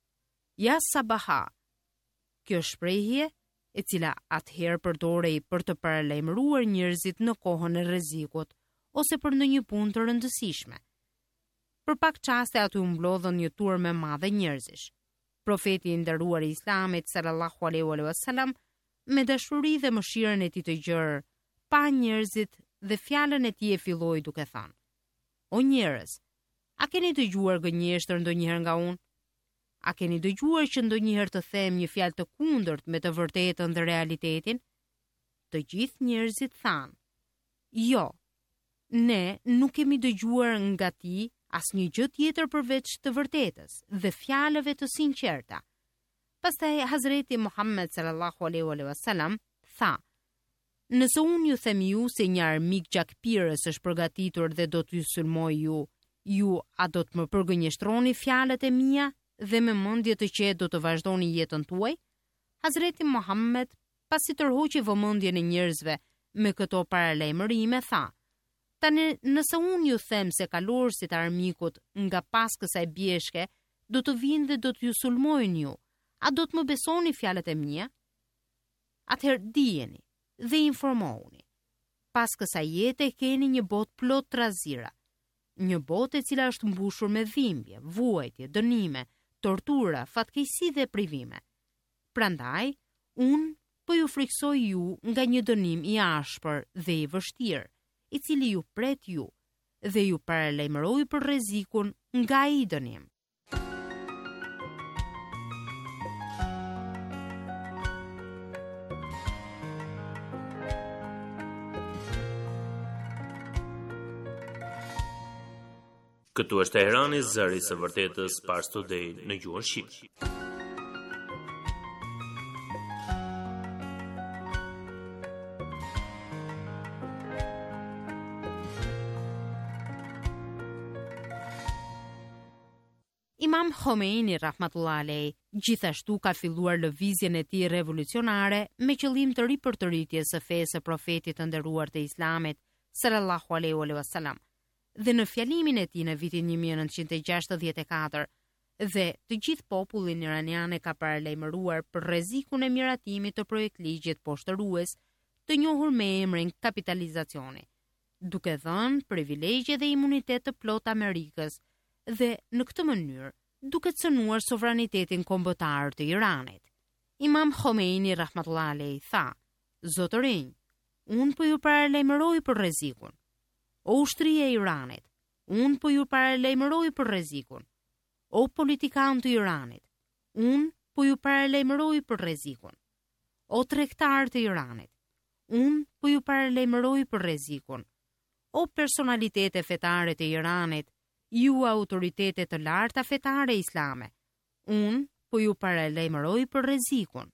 Ja sabaha, kjo shprehje e cila atëherë përdorej për të paralajmëruar njerëzit në kohën e rrezikut ose për ndonjë punë të rëndësishme. Për pak çaste aty u mblodhën një turmë e madhe njerëzish. Profeti I nderuar I Islamit sallallahu alaihi wasallam me dashuri dhe mëshirën e tij të gjerë, pa njerëzit dhe fjalën e tij e filloi duke thënë: O njerëz, a keni dëgjuar gënjeshtër ndonjëherë nga unë? A keni dëgjuar që ndonjëherë të them një fjalë të kundërt me të vërtetën dhe realitetin? Të gjithë njerëzit thanë: Jo, ne nuk kemi dëgjuar nga ti asnjë gjë tjetër përveç të vërtetës dhe fjalëve të sinqerta. Pastaj Hazreti Muhammed sallallahu alaihi wasallam tha: Nëse unë ju them ju se një armik gjakpirës është përgatitur dhe do t'ju sulmoj ju a do të më përgënjeshtroni fjalët e mia dhe me mendje të qetë do të vazhdoni jetën tuaj? Hazreti Muhammed, pasi tërhoqi vëmendjen e njerëzve me këto paralajmërime, tha: Tani nëse unë ju them se kalorësit e armikut nga pas kësaj bjeshke do të vinë dhe do t'ju sulmojnë ju, A do të më besoni fjalët e mia? Atëherë dijeni dhe informohuni. Pas kësaj jete keni një botë plot trazira, një botë e cila është mbushur me dhimbje, vuajtje, dënime, tortura, fatkeqësi dhe privime. Prandaj, unë po ju friksoj ju nga një dënim i ashpër dhe i vështirë, i cili ju pret ju, dhe ju paralajmëroj për rrezikun nga ai dënim.
Këtu është Teherani, zëri së vërtetës, Pars Today në gjuhën shqipe.
Imam Khomeini rahmatullah alej gjithashtu ka filluar lëvizjen e tij revolucionare me qëllim të ripërtëritjes së fesë së profetit të nderuar të Islamit sallallahu alaihi wasallam. Dhe në fjalimin e tij në vitin 1964 dhe të gjithë popullin iranian e ka paralajmëruar për rrezikun e miratimit të projektligjit poshtërues të njohur me emrin kapitalizacioni, duke dhënë privilegje dhe imunitet të plot Amerikës dhe në këtë mënyrë duke cënuar sovranitetin kombëtar të Iranit. Imam Khomeini rahmatullah alej tha: "Zotërinj, unë po ju paralajmëroj për rrezikun. O ushtria e Iranit, unë po ju paralajmëroj për rrezikun. O politikanë të Iranit, unë po ju paralajmëroj për rrezikun. O tregtar të Iranit, unë po ju paralajmëroj për rrezikun. O personalitete fetare të Iranit, ju autoritete të larta fetare islame, unë po ju paralajmëroj për rrezikun.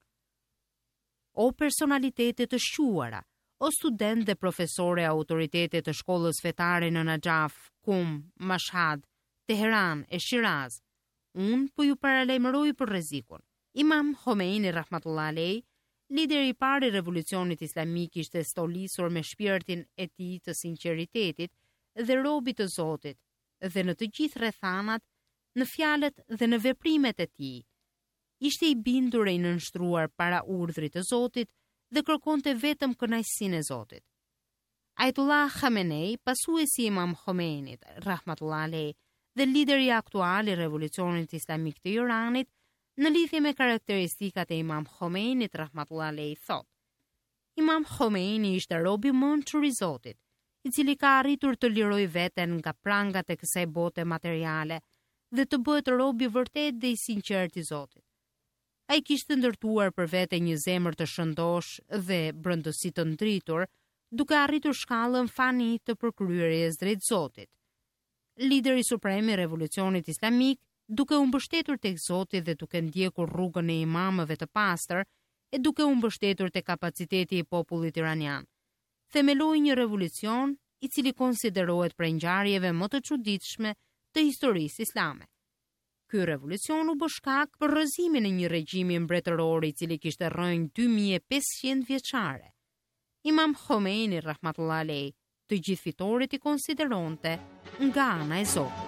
O personalitete të shquara, o student dhe profesore autoritete të shkollës fetare në Najaf, Kum, Mashhad, Teheran e Shiraz, unë po ju paralajmëroj për rrezikun." Imam Khomeini rahmatullah alej, lideri i parë i revolucionit islamik, ishte stolisur me shpirtin e tij të sinqeritetit dhe robit të Zotit, dhe në të gjithë rrethanat, në fjalët dhe në veprimet e tij. Ishte i bindur e i nënshtruar para urdhrit të Zotit dhe kërkonte vetëm kënaqësinë e Zotit. Ayatollah Khamenei, pasuesi i Imam Khomeinit rahmatullah alej dhe lideri aktual i revolucionit islamik të Iranit, në lidhje me karakteristikat e Imam Khomeinit rahmatullah alej thot: "Imam Khomeini ishte robi mençur i Zotit, i cili ka arritur të liroj veten nga prangat e kësaj bote materiale dhe të bëhet rob i vërtet dhe i sinqert i Zotit. Ai kishte ndërtuar për vete një zemër të shëndosh dhe brëndësi të ndritur, duke arritur shkallën fani të përkryerjes drejt Zotit. Lideri suprem i revolucionit islamik, duke u mbështetur tek Zoti dhe duke ndjekur rrugën e imamëve të pastër, e duke u mbështetur te kapaciteti i popullit iranian, themeloi një revolucion i cili konsiderohet prej ngjarjeve më të çuditshme të historisë islame. Ky revolucion u bë shkak për rrëzimin e një regjimi mbretëror i cili kishte rrënjë 2500 vjeçare. Imam Khomeini rahmatullah alej, të gjithë fitorit i konsideronte nga ana e Zotit.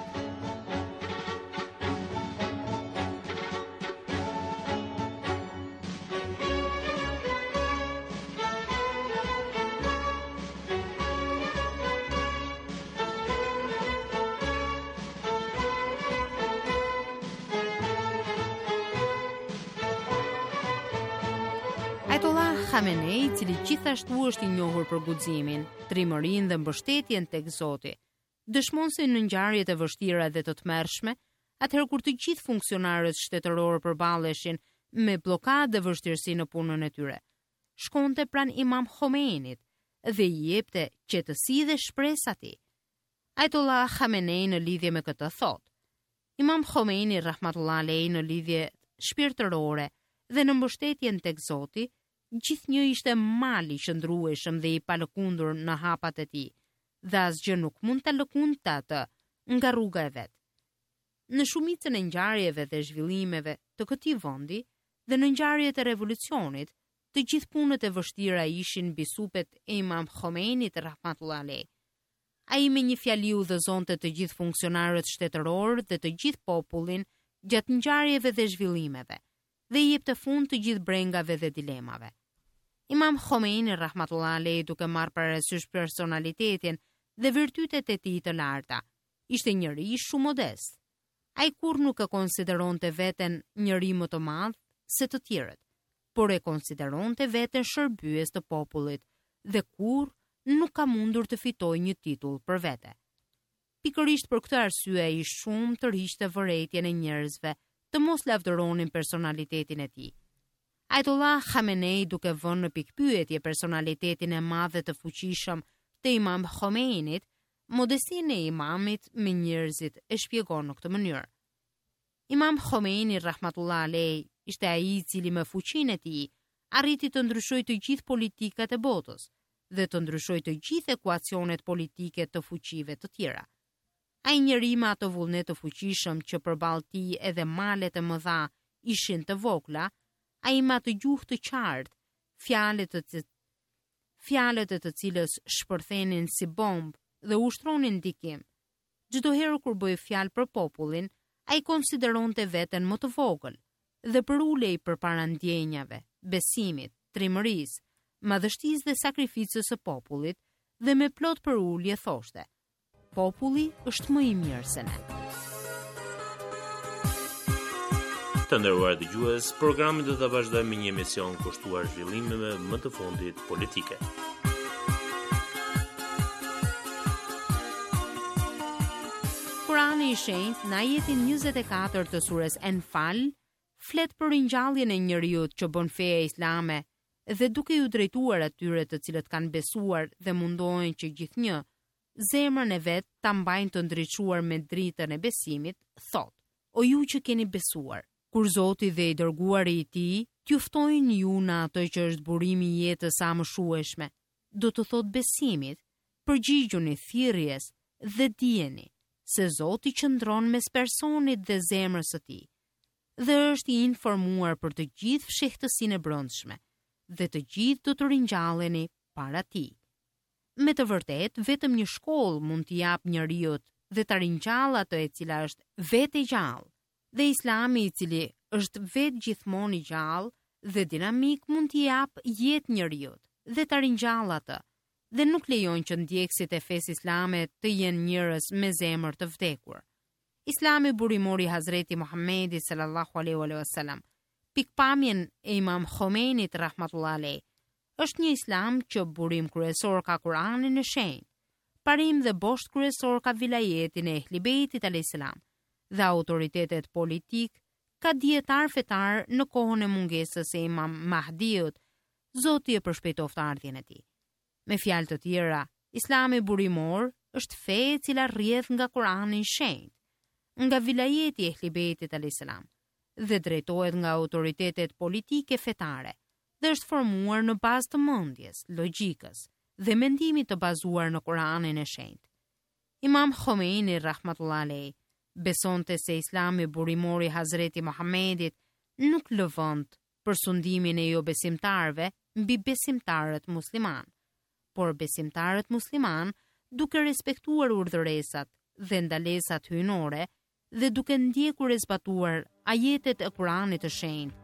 Ayatollah Khamenei, i cili gjithashtu është i njohur për guximin, trimërinë dhe mbështetjen tek Zoti, dëshmon se në ngjarjet e vështira dhe të tmerrshme, atëherë kur të gjithë funksionarët shtetëror përballeshin me bllokadë dhe vështirësi në punën e tyre, shkonte pranë Imam Khomeinit dhe i jepte qetësi dhe shpresë atij. Ayatollah Khamenei në lidhje me këtë thot: "Imam Khomeini rahmatullah alej në lidhje shpirtërore dhe në mbështetjen tek Zoti, gjithnjë ishte mal i qëndrueshëm dhe i palëkundur në hapat e tij, dhe asgjë nuk mund ta lëkundte atë nga rruga e vet. Në shumicën e ngjarjeve dhe zhvillimeve të këtij vendi dhe në ngjarjet e revolucionit, të gjithë punët e vështira ishin mbi supet e Imam Khomeinit rahmatullah alej. Ai me një fjali u udhëzonte të gjithë funksionarët shtetëror dhe të gjithë popullin gjatë ngjarjeve dhe zhvillimeve, dhe I jep të fund të gjithë brengave dhe dilemave. Imam Khomeini rahmatullah alejhi duke marrë parasysh personalitetin dhe virtytet e tij të larta, ishte njëri shumë modest. Ai kur nuk e konsideronte veten njëri më të madh se të tjerët, por e konsideronte veten shërbyes të popullit dhe kur nuk ka mundur të fitojë një titull për vete. Pikërisht për këtë arsye ai shumë të riqte vërejtjen e njerëzve të mos lavdëronin personalitetin e tij. Ajatollah Khamenei duke vënë në pikpyetje personalitetin e madh dhe të fuqishëm të Imam Khomeinit, modestinë e imamit me njerëzit e shpjegon në këtë mënyrë. Imam Khomeini rahmatullah alejhi ishte ai I cili me fuqinë e tij arriti të ndryshojë të gjithë politikat e botës dhe të ndryshojë të gjithë ekuacionet politike të fuqive të tjera. Ai njeri me ato vullnet të fuqishëm që përballë tij edhe malet e mëdha ishin të vogla, ai me atë gjuhë të qartë, fjalët e të cilës shpërthenin si bombë dhe ushtronin ndikim. Çdo herë kur bëi fjalë për popullin, ai konsideronte veten më të vogël dhe përulej përpara ndjenjave, besimit, trimërisë, madhështisë dhe sakrificës së popullit dhe me plot përulje thoshte: populli është më I mirë se ne.
Të nderuar dëgjues, programi do ta vazhdojmë me një emision kushtuar zhvillimeve më të fundit politike.
Kurani I shenjtë në ajetin 24 të surës Enfal flet për ringjalljen e njeriut që bën feja islame dhe duke ju drejtuar atyre të cilët kanë besuar dhe mundohen që gjithnjë zemrën e vet ta mbajnë të ndriçuar me dritën e besimit, thot: O ju që keni besuar, kur Zoti dhe I dërguari I tij t'ju ftojnë ju në ato që është burimi I jetës sa më shueshme, do të thot besimit, përgjigjuni thirrjes dhe dijeni se Zoti qëndron mes personit dhe zemrës së tij, dhe është I informuar për të gjithë fshehtësinë e brendshme, dhe të gjithë do të ringjalleni para tij. Me të vërtet, vetëm një shkollë mund t'i jap njeriu dhe ta ringjallë atë e cila është vetë e gjallë, dhe Islami I cili është vetë gjithmonë I gjallë dhe dinamik mund t'i jap jetë njeriu dhe ta ringjallë atë, dhe nuk lejon që ndjekësit e fesë islame të jenë njerëz me zemër të vdekur. Islami burimori Hazreti Muhammedi sallallahu alaihi wasallam, pikpamjen e Imam Khomeinit rahmatullah alejhi, është një islam që burim kryesor ka Kur'anin e shenjtë, parim dhe bosht kryesor ka vilajetin e Ehli Bejtit alayhis salam, dhe autoritetet politik ka dietar fetar në kohën e mungesës e Imam Mahdiut, Zoti e përshpejtoft ardhjen e tij. Me fjalë të tjera, Islami burimor është fe e cila rrjedh nga Kur'ani I shenjtë, nga vilajeti e Ehli Bejtit alayhis salam, dhe drejtohet nga autoritetet politike fetare, dhe është formuar në bazë të mendjes, logjikës dhe mendimit të bazuar në Kur'anin e shenjtë. Imam Khomeini rahmatullah alejhi besonte se Islami burimor I Hazreti Muhammedit nuk lëvënd për sundimin e jo besimtarëve mbi besimtarët musliman, por besimtarët musliman duke respektuar urdhëresat dhe ndalesat hyjnore dhe duke ndjekur e zbatuar ajetet e Kuranit të shenjtë,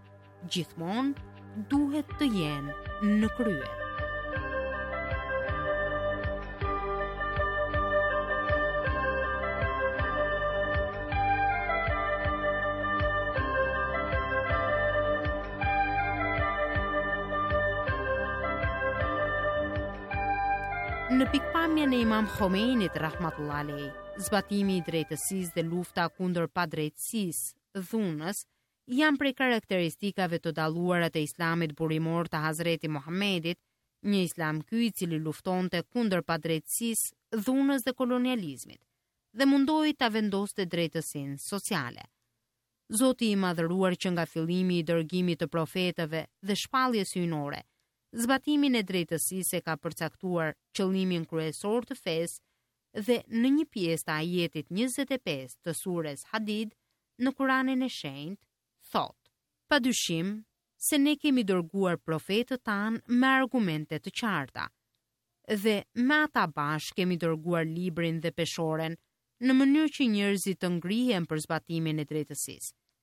gjithmonë duhet të jenë në krye. Në pikpamjen e Imam Khomeinit rahmatullah alejhi, zbatimi I drejtësisë dhe lufta kundër padrejtësisë, dhunës, janë prej karakteristikave të dalluara të Islamit burimor të Hazreti Muhammedit, një Islam ky I cili luftonte kundër padrejtësisë, dhunës dhe kolonializmit, dhe mundoi ta vendoste drejtësinë sociale. Zoti I madhëruar që nga fillimi I dërgimit të profetëve dhe shpalljes hyjnore, zbatimin e drejtësisë e ka përcaktuar qëllimin kryesor të fesë dhe në një pjesë të ajetit 25 të surës Hadid në Kuranin e shenjtë thot: padyshim se ne kemi dërguar profetët tanë me argumente të qarta dhe me ata bashkë kemi dërguar librin dhe peshoren në mënyrë që njerëzit të ngrihen për zbatimin e drejtësisë.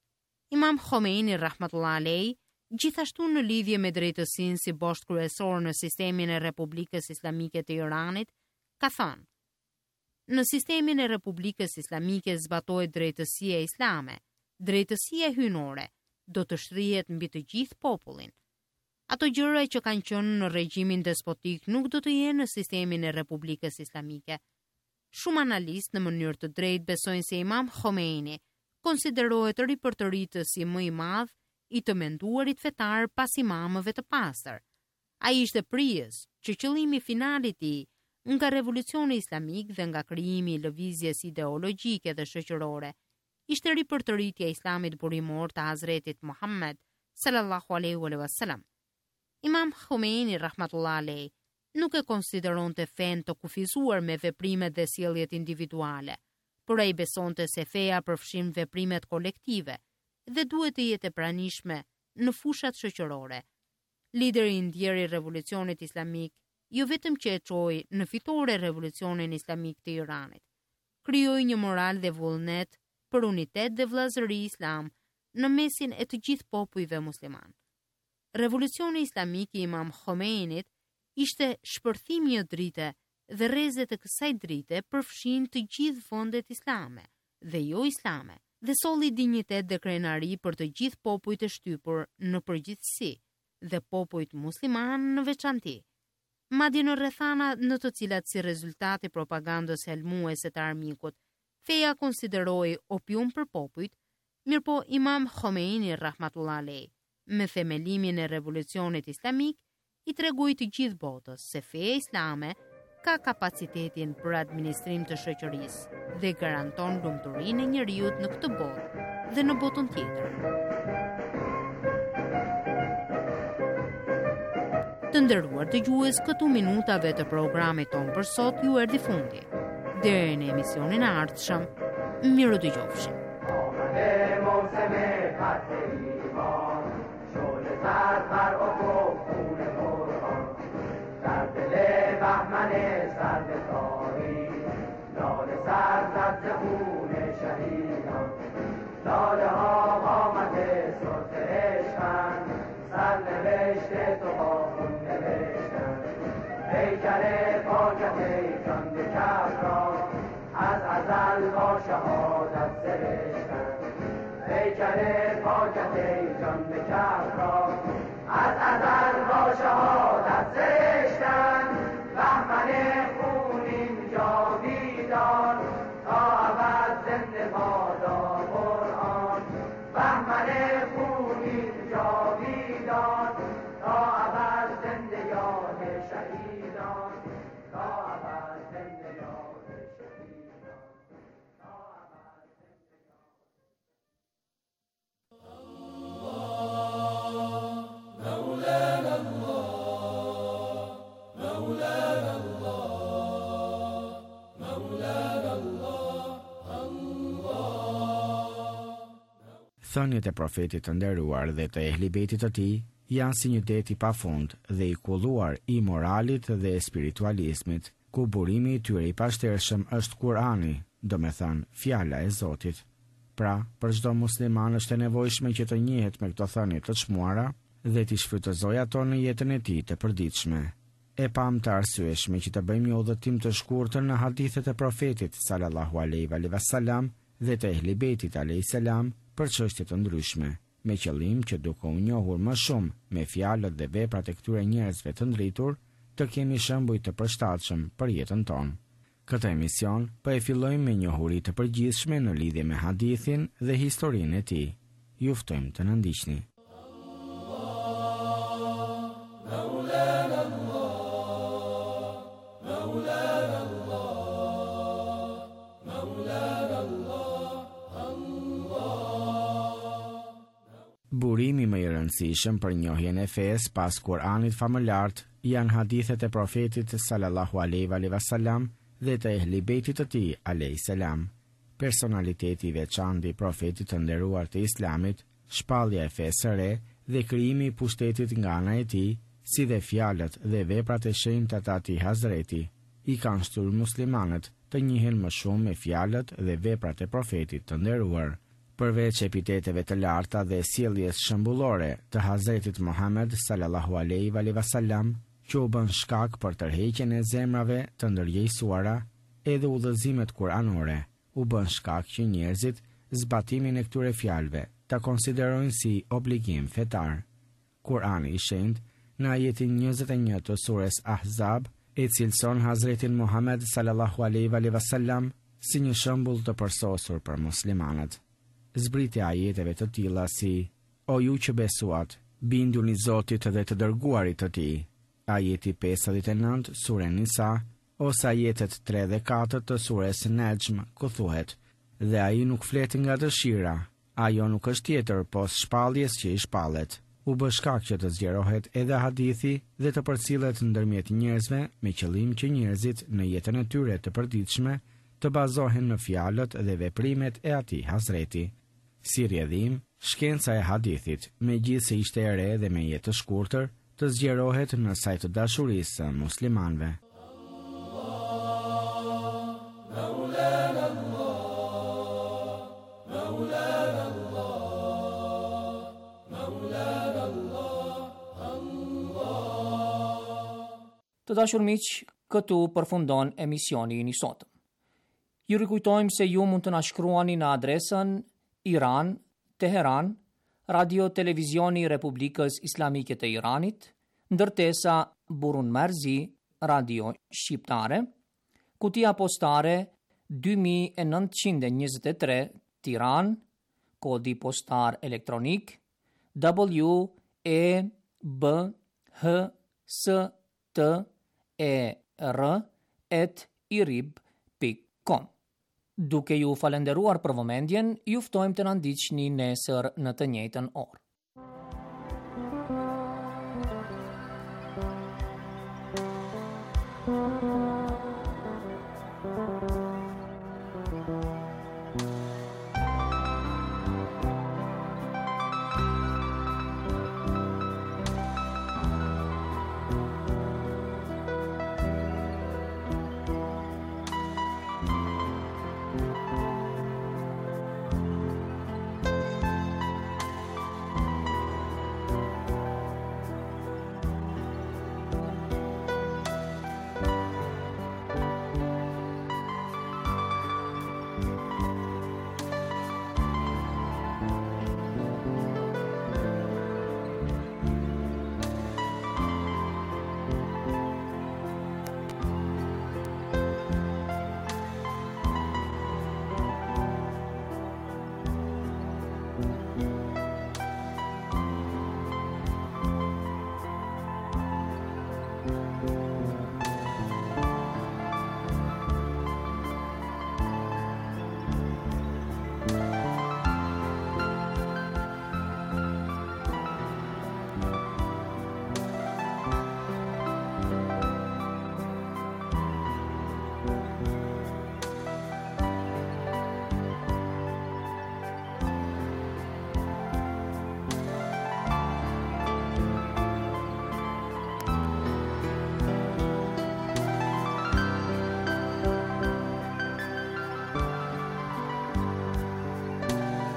Imam Khomeini rahmatullah alej, gjithashtu në lidhje me drejtësinë si bosht kryesor në sistemin e Republikës Islamike të Iranit, ka thënë: në sistemin e Republikës Islamike zbatohet drejtësia islame, drejtësia hyjnore do të shtrihet mbi të gjithë popullin. Ato gjëra që kanë qenë në regjimin despotik nuk do të jenë në sistemin e Republikës Islamike. Shumë analistë në mënyrë të drejtë besojnë se Imam Khomeini konsiderohet ripërtëritës si më i madh i të menduarit fetar pas imamëve të pastër. Ai ishte prijes që qëllimi final i tij nga revolucioni islamik dhe nga krijimi i lëvizjes ideologjike dhe shoqërore ishte ripërtëritja e islamit burimor të Hazretit Muhammed sallallahu alaihi wasallam. Imam Khomeini rahmatullah alej nuk e konsideronte fen të kufizuar me veprimet dhe sjelljet individuale, por ai besonte se feja përfshin veprimet kolektive dhe duhet të jetë e pranishme në fushat shoqërore. Lideri i ndjerë i revolucionit islamik jo vetëm që e çoi në fitore revolucionin islamik të Iranit, krijoi një moral dhe vullnet për unitet dhe vëllazëri islam në mesin e të gjithë popujve musliman. Revolucioni islamik i Imam Khomeinit ishte shpërthim një drite dhe rrezet e kësaj drite përfshin të gjithë vendet islame dhe jo islame dhe solli dinjitet dhe krenari për të gjithë popujt e shtypur në përgjithësi dhe popujt musliman në veçanti. Madje në rrethana në të cilat si rezultati propagandës helmuese të armikut, feja konsideroi opium për popujt, mirëpo Imam Khomeini rahmatullah alej, me themelimin e revolucionit islamik, i tregoi të gjithë botës se feja islame ka kapacitetin për administrim të shoqërisë dhe garanton lumturinë e njeriut në këtë botë dhe në botën tjetër. Të nderuar dëgjues, këtu minutave të programit ton për sot ju erdhi fundi. Deri në emisionin e ardhshëm, miru dëgjofshim.
پیکر پاکت جان به کف را از ازل با شهادت سرشتن پیکر پاکت جان به کف را از ازل با شهادت سرشتن بهمن خونین جاویدان تا ابد زنده بادا قرآن بهمن خونین جاویدان تا ابد زنده یاد شهیدان تا ابد زنده یاد شهیدان تا ابد زنده یاد مولانا الله مولانا الله مولانا الله.
Thënjet e profetit të nderuar dhe të ehlibetit të tij janë si një det i pafund dhe i kulluar i moralit dhe spiritualizmit, ku burimi i tyre i pashtershëm është Kurani, do me thënë fjala e Zotit. Pra, për çdo musliman është e nevojshme që të njihet me këto thënie të çmuara dhe t'i shfrytëzojë ato në jetën e tij të përditshme. E pam të arsyeshme që të bëjmë një udhëtim të shkurtër në hadithet e profetit sallallahu alaihi wasallam dhe të ehlibetit alaihi salam për çështje të ndryshme, me qëllim që duke u njohur më shumë me fjalët dhe veprat e këtyre njerëzve të ndritur, të kemi shembuj të përshtatshëm për jetën tonë. Këtë emision po e fillojmë me njohuri të përgjithshme në lidhje me hadithin dhe historinë e tij. Ju ftojmë të na ndiqni. Burimi më i rëndësishëm për njohjen e fesë pas Kuranit famëlart janë hadithet e profetit sallallahu alaihi wasallam dhe të ehlibetit të tij alayhis salam. Personaliteti i veçantë i profetit të nderuar të Islamit, shpallja e fesë së re dhe krijimi i pushtetit nga ana e tij, si dhe fjalët dhe veprat e shenjta të atij Hazreti, i kanë shtyrë muslimanët të njihen më shumë me fjalët dhe veprat e profetit të nderuar. Përveç epiteteve të larta dhe sjelljes shembullore të Hazretit Muhammed sallallahu alaihi wasallam, që u bën shkak për tërheqjen e zemrave të ndërgjegjësuara, edhe udhëzimet kuranore u bën shkak që njerëzit zbatimin e këtyre fjalëve ta konsiderojnë si obligim fetar. Kurani i shenjtë në ajetin 21 të surës Ahzab e cilëson Hazretin Muhammed sallallahu alaihi wasallam si një shembull të përsosur për muslimanët. Zbritja e ajeteve të tilla si: O ju që besuat, binduni Zotit dhe të dërguarit të tij. Ajeti 59 sure Nisa, ose ajetet 3 dhe 4 të surës Najm, ku thuhet: Dhe ai nuk flet nga dëshira, ajo nuk është tjetër pos shpalljes që i shpallet. U bë shkak që të zgjerohet edhe hadithi dhe të përcillet ndërmjet njerëzve me qëllim që njerëzit në jetën e tyre të përditshme të bazohen në fjalët dhe veprimet e atij Hazreti. Si rrjedhim, shkenca e hadithit, megjithse ishte e re dhe me jetë të shkurtër, të zgjerohet në saj të dashurisë së muslimanëve.
Të dashur miq, këtu përfundon emisioni i sotëm. Ju rikujtojmë se ju mund të na shkruani në adresën Iran, Teheran, Radio Televizioni i Republikës Islamike të Iranit, ndërtesa Burun Marzi, Radio Shqiptare, kutia postare 2923, Tiranë, kodi postar elektronik WEBHSTER@irib.com. Duke ju falenderuar për vëmendjen, ju ftojmë të na ndiqni nesër në të njëjtën orë.